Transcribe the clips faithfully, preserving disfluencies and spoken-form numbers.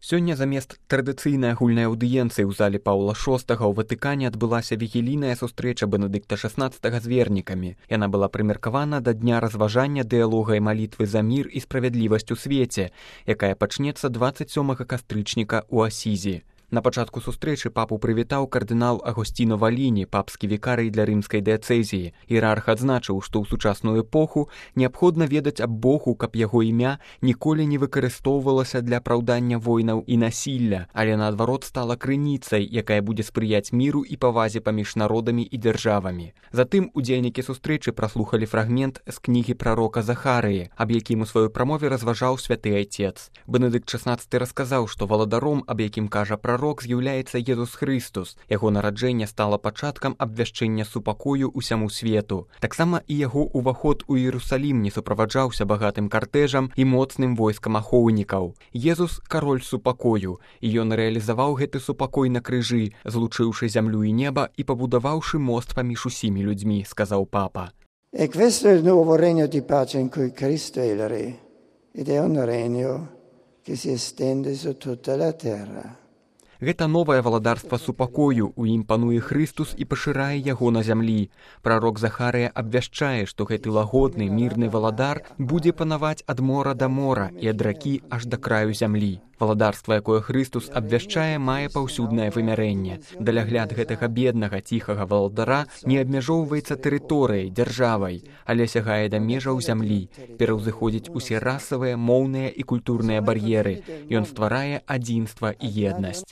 Сёння замест традыцыйнай агульнай аўдыенцыі ў зале Паўла шостага ў Ватыкане адбылася вігілійная сустрэча Бенедыкта шаснаццатага з вернікамі. Яна была прымеркавана да дня разважання дыялога і малітвы за мір і справядлівасць у свеце, якая пачнецца дваццаць сёмага кастрычніка ў Асізі. На пачатку сустрэчы папу прывітаў кардынал Агосціно Валіні, папскі вікарый для рымскай дыяцэзіі. Іерарх адзначыў, што ў сучасную эпоху неабходна ведаць аб Богу, каб яго імя ніколі не выкарыстоўвалася для апраўдання войнаў і насілля, але наадварот стала крыніцай, якая будзе спрыяць міру і павазе паміж народамі і дзяржавамі. Затым удзельнікі сустрэчы праслухалі фрагмент з кнігі прарока Захарыі, аб якім у сваёй прамове разважаў святы айцец. Бенедыкт шаснаццаты расказаў, што валадаром, аб якім кажа прарок, Пророк з'яўляецца Езус Хрыстус. Яго нараджэнне стала пачаткам абвяшчэння супакою ўсяму свету. Таксама і яго ўваход у Іерусалім не суправаджаўся багатым картэжам і моцным войскам ахоўнікаў. Езус — кароль супакою, і ён рэалізаваў гэты супакой на крыжы, злучыўшы зямлю і неба і пабудаваўшы мост паміж усімі людзьмі, сказаў папа. E questo è il nuovo regno di pace in cui Cristo è il re, ed è un regno che si estende su tutta la terra. Гэта новае валадарства супакою, у ім пануе Хрыстус і пашырае яго на зямлі. Прарок Захарыя абвяшчае, што гэты лагодны, мірны валадар будзе панаваць ад мора да мора і ад ракі аж да краю зямлі. Валадарства, якое Хрыстус абвяшчае, мае паўсюднае вымярэнне. Далягляд гэтага беднага, ціхага валадара не абмяжоўваецца тэрыторыяй, дзяржавай, але сягае да межаў зямлі, пераўзыходзіць усе расавыя, моўныя і культурныя бар'еры. Ён стварае адзінства і еднасць.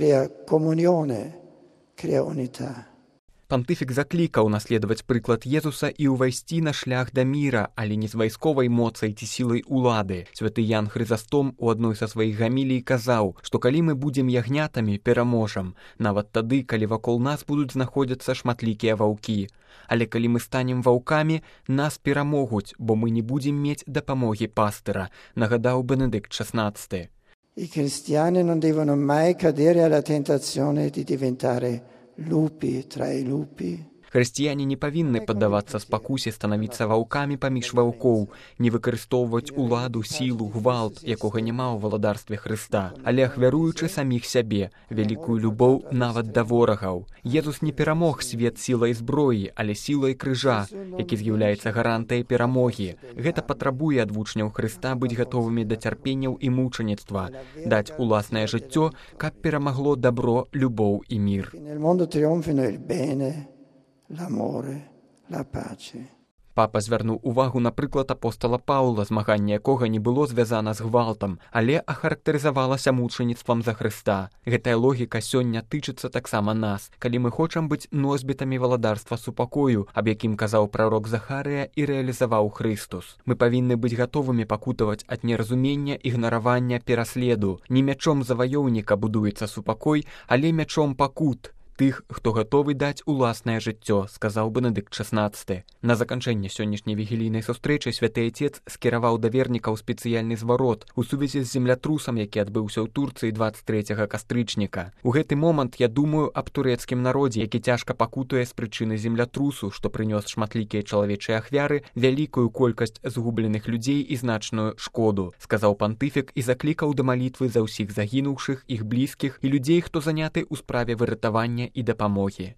Пантыфік заклікаў наследаваць прыклад Езуса і ўвайсці на шлях да міра, але не з вайсковай моцай ці сілай улады. Святы Ян Хрызастом у адной са сваіх гамілій казаў, што калі мы будзем ягнятамі, пераможам, нават тады, калі вакол нас будуць знаходзіцца шматлікія ваўкі. Але калі мы станем ваўкамі, нас перамогуць, бо мы не будзем мець дапамогі пастыра, нагадаў Бенедыкт шаснаццаты. I cristiani non devono mai cadere alla tentazione di diventare lupi tra i lupi. Хрысціяне не павінны паддавацца спакусе станавіцца ваўкамі паміж ваўкоў, не выкарыстоўваць уладу, сілу, гвалт, якога няма ў валадарстве Хрыста, але ахвяруючы саміх сябе, вялікую любоў нават да ворагаў. Езус не перамог свет сілай зброі, але сілай крыжа, які з'яўляецца гарантыяй перамогі. Гэта патрабуе ад вучняў Хрыста быць гатовымі да цярпенняў і мучаніцтва, даць уласнае жыццё, каб перамагло дабро, любоў і мір. L'amore, la pace. Папа звярнуў увагу на прыклад апостала Паўла, змаганне якога не было звязана з гвалтам, але ахарактарызавалася мучаніцтвам за Хрыста. Гэтая логіка сёння тычыцца таксама нас, калі мы хочам быць носьбітамі валадарства супакою, аб якім казаў прарок Захарыя і рэалізаваў Хрыстус. Мы павінны быць гатовымі пакутаваць ад неразумення, ігнаравання, пераследу. Не мячом заваёўніка будуецца супакой, але мячом пакут. Тых, хто гатовы даць уласнае жыццё, сказаў Бенедыкт шаснаццаты. На заканчэнне сённяшняй вігілійнай сустрэчы святы айцец скіраваў да вернікаў спецыяльны зварот у сувязі з землятрусам, які адбыўся ў Турцыі дваццаць трэцяга кастрычніка. У гэты момант я думаю аб турэцкім народзе, які цяжка пакутуе з прычыны землятрусу, што прынёс шматлікія чалавечыя ахвяры, вялікую колькасць згубленых людзей і значную шкоду, сказаў пантыфік і заклікаў да малітвы за ўсіх загінуўшых, іх блізкіх і людзей, хто заняты ў справе выратавання і дапамогі.